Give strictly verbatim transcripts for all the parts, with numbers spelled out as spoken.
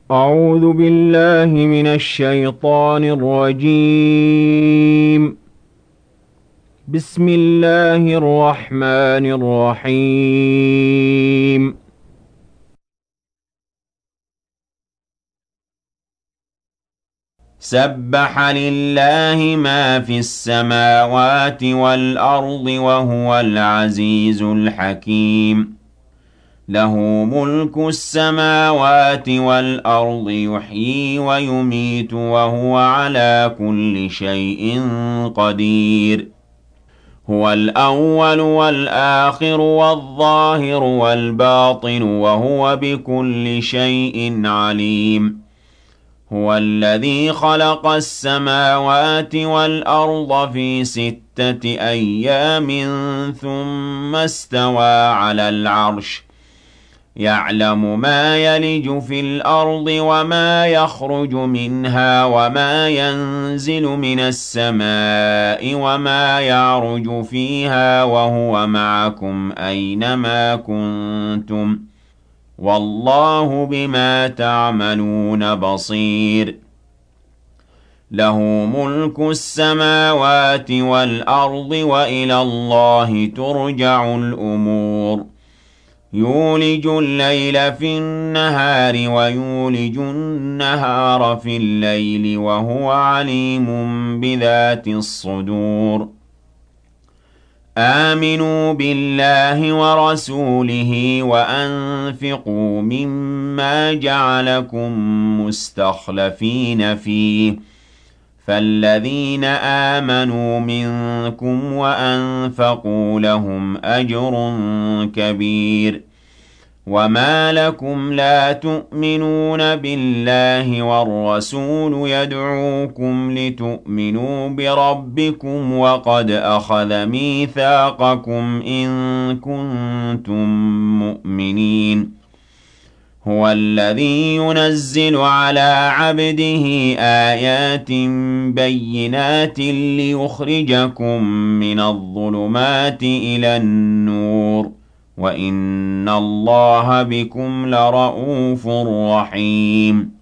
أعوذ بالله من الشيطان الرجيم. بسم الله الرحمن الرحيم. سبح لله ما في السماوات والأرض وهو العزيز الحكيم. له ملك السماوات والأرض يحيي ويميت وهو على كل شيء قدير. هو الأول والآخر والظاهر والباطن وهو بكل شيء عليم. هو الذي خلق السماوات والأرض في ستة أيام ثم استوى على العرش يعلم ما يلج في الأرض وما يخرج منها وما ينزل من السماء وما يعرج فيها وهو معكم أينما كنتم والله بما تعملون بصير. له ملك السماوات والأرض وإلى الله ترجع الأمور. يولج الليل في النهار ويولج النهار في الليل وهو عليم بذات الصدور. آمنوا بالله ورسوله وأنفقوا مما جعلكم مستخلفين فيه فالذين آمنوا منكم وأنفقوا لهم أجر كبير. وما لكم لا تؤمنون بالله والرسول يدعوكم لتؤمنوا بربكم وقد أخذ ميثاقكم إن كنتم مؤمنين. هو الذي ينزل على عبده آيات بينات ليخرجكم من الظلمات إلى النور وإن الله بكم لرءوف رحيم.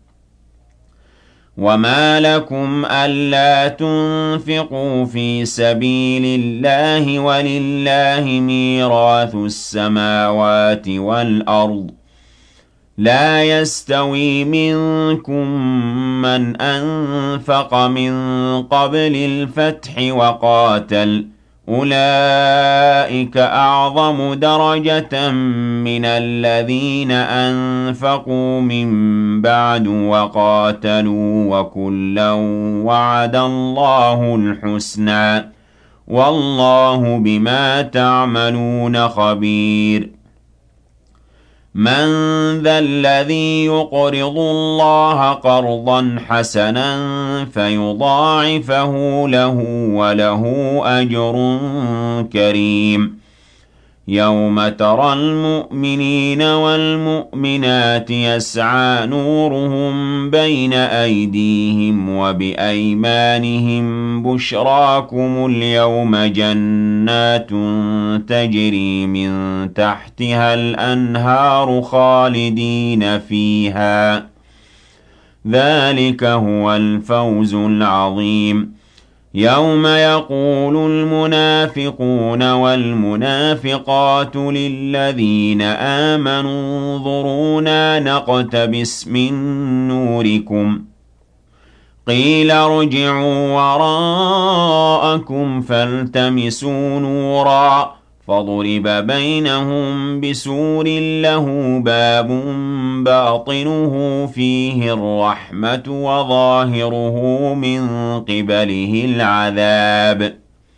وما لكم ألا تنفقوا في سبيل الله ولله ميراث السماوات والأرض لا يستوي منكم من أنفق من قبل الفتح وقاتل أولئك أعظم درجة من الذين أنفقوا من بعد وقاتلوا وكلا وعد الله الحسنى والله بما تعملون خبير. من ذا الذي يقرض الله قرضا حسنا فيضاعفه له وله أجر كريم. يوم ترى المؤمنين والمؤمنات يسعى نورهم بين أيديهم وبأيمانهم بشراكم اليوم جنات تجري من تحتها الأنهار خالدين فيها ذلك هو الفوز العظيم. يوم يقول المنافقون والمنافقات للذين آمنوا انظرونا نقتبس من نوركم قيل ارجعوا وراءكم فالتمسوا نورا فضرب بينهم بسور له باب باطنه فيه الرحمة وظاهره من قبله العذاب.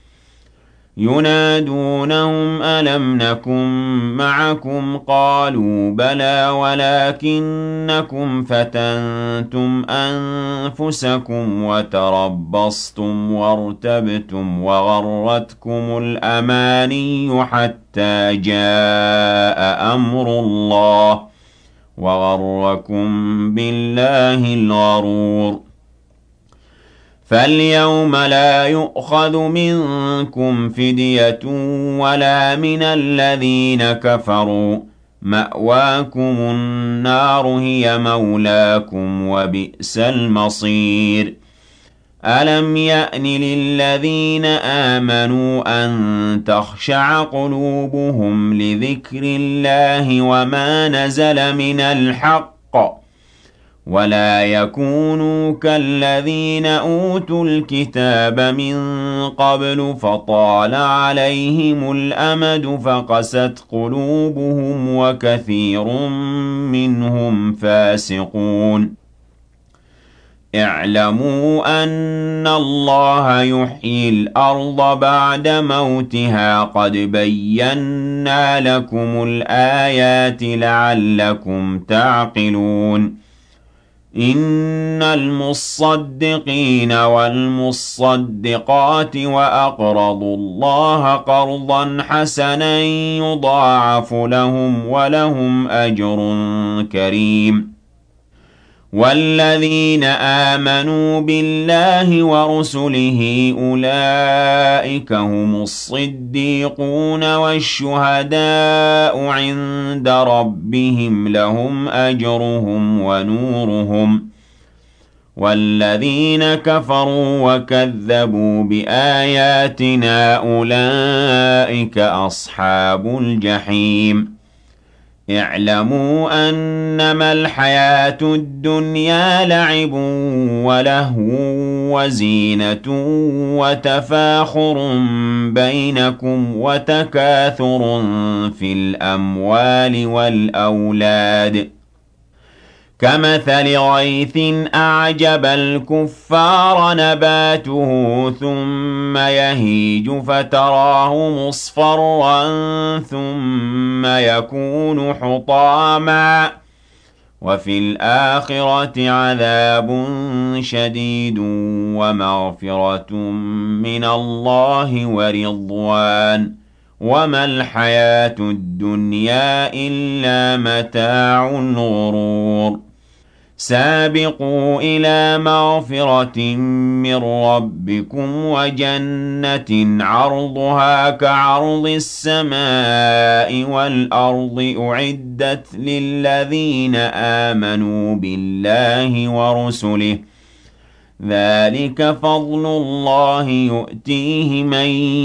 ينادونهم ألم نكن معكم قالوا بلى ولكنكم فتنتم أنفسكم وتربصتم وارتبتم وغرتكم الأماني حتى جاء أمر الله وغركم بالله الغرور. فاليوم لا يؤخذ منكم فدية ولا من الذين كفروا مأواكم النار هي مولاكم وبئس المصير ألم يأن للذين آمنوا أن تخشع قلوبهم لذكر الله وما نزل من الحق ولا يكونوا كالذين أوتوا الكتاب من قبل فطال عليهم الأمد فقست قلوبهم وكثير منهم فاسقون اعلموا أن الله يحيي الأرض بعد موتها قد بينا لكم الآيات لعلكم تعقلون إن المصدقين والمصدقات وأقرضوا الله قرضا حسنا يضاعف لهم ولهم أجر كريم والذين آمنوا بالله ورسله أولئك هم الصديقون والشهداء عند ربهم لهم أجرهم ونورهم والذين كفروا وكذبوا بآياتنا أولئك أصحاب الجحيم اعلموا أنما الحياة الدنيا لعب ولهو وزينة وتفاخر بينكم وتكاثر في الأموال والأولاد كمثل غيث أعجب الكفار نباته ثم يهيج فتراه مصفرا ثم يكون حطاما وفي الآخرة عذاب شديد ومغفرة من الله ورضوان وما الحياة الدنيا إلا متاع الغرور سابقوا إلى مغفرة من ربكم وجنة عرضها كعرض السماء والأرض أعدت للذين آمنوا بالله ورسله ذلك فضل الله يؤتيه من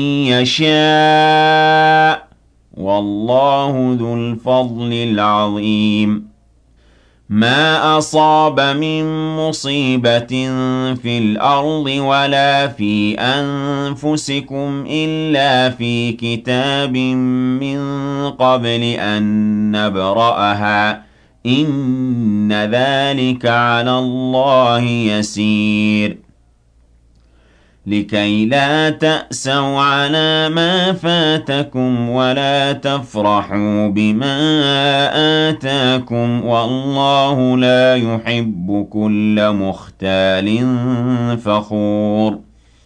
يشاء والله ذو الفضل العظيم ما أصاب من مصيبة في الأرض ولا في أنفسكم إلا في كتاب من قبل أن نبرأها إن ذلك على الله يسير لكي لا تأسوا على ما فاتكم ولا تفرحوا بما آتاكم والله لا يحب كل مختال فخور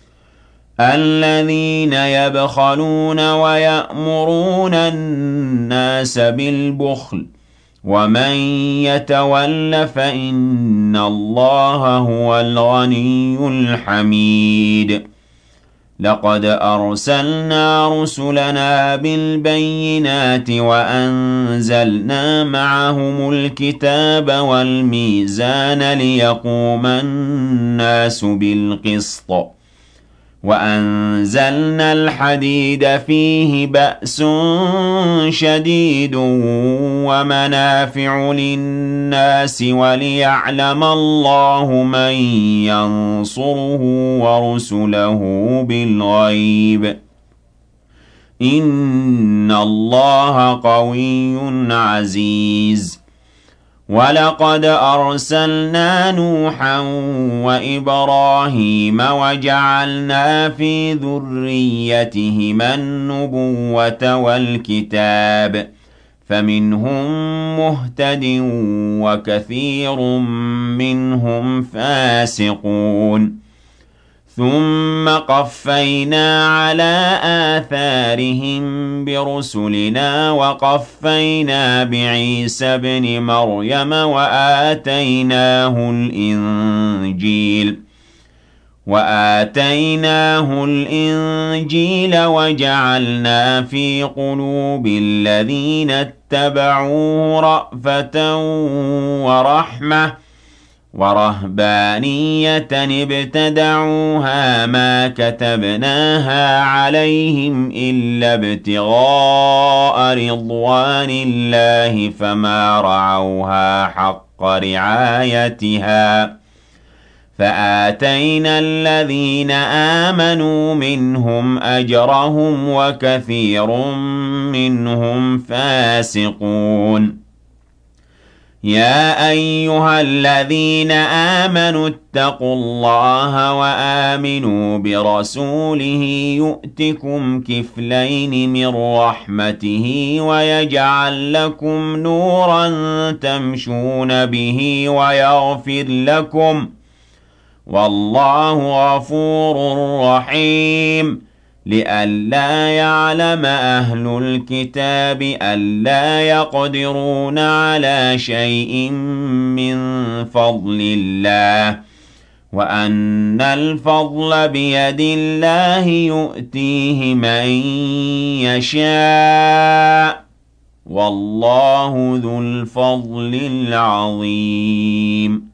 الذين يبخلون ويأمرون الناس بالبخل ومن يتول فإن الله هو الغني الحميد لقد أرسلنا رسلنا بالبينات وأنزلنا معهم الكتاب والميزان ليقوم الناس بالقسط وأنزلنا الحديد فيه بأس شديد ومنافع للناس وليعلم الله من ينصره ورسله بالغيب إن الله قوي عزيز ولقد أرسلنا نوحا وإبراهيم وجعلنا في ذريتهما النبوة والكتاب فمنهم مهتد وكثير منهم فاسقون ثم قفينا على آثارهم برسلنا وقفينا بعيسى ابن مريم وآتيناه الإنجيل وآتيناه الإنجيل وجعلنا في قلوب الذين اتبعوه رأفة ورحمة ورهبانية ابتدعوها ما كتبناها عليهم إلا ابتغاء رضوان الله فما رعوها حق رعايتها فآتينا الذين آمنوا منهم أجرهم وكثير منهم فاسقون يا أيها الذين آمنوا اتقوا الله وآمنوا برسوله يؤتكم كفلين من رحمته ويجعل لكم نورا تمشون به ويغفر لكم والله غفور رحيم لئلا يعلم أهل الكتاب ألا يقدرون على شيء من فضل الله وأن الفضل بيد الله يؤتيه من يشاء والله ذو الفضل العظيم